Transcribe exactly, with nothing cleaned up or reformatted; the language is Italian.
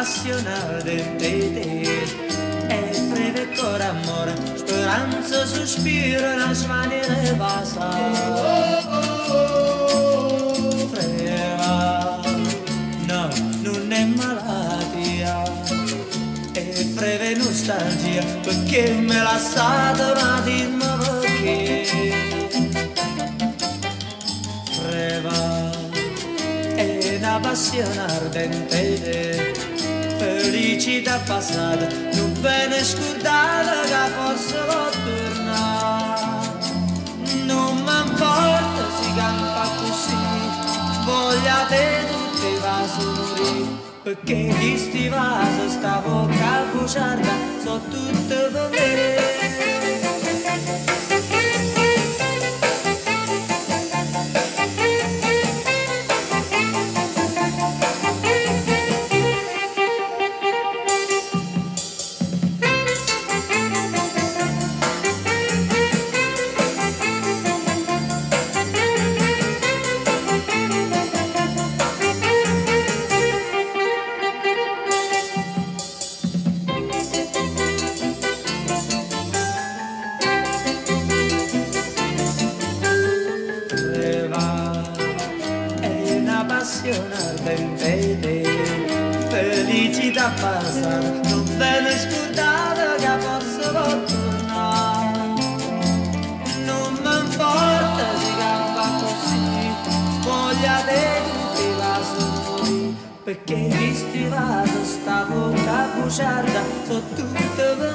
appassionata di te. E breve cor amore, speranza, sospiro, una svanire passa. Freva, no, non è malattia, è breve nostalgia, perché me l'ha stata, ma dimmi perché. Freva, è una passione ardente, felicità passata, non bene scordata che forse può tornare. Non mi importa si campa così, voglia te tutti i vasuri, perché chi sti vasi sta bocca bugiarda so tutte per me. Ardente, felicità passata, non bene scordata che forse può tornare. Non mi importa si campa così, voglia te tutti i vasuri, perché chi sti vaso sta bocca bugiarda so tutte per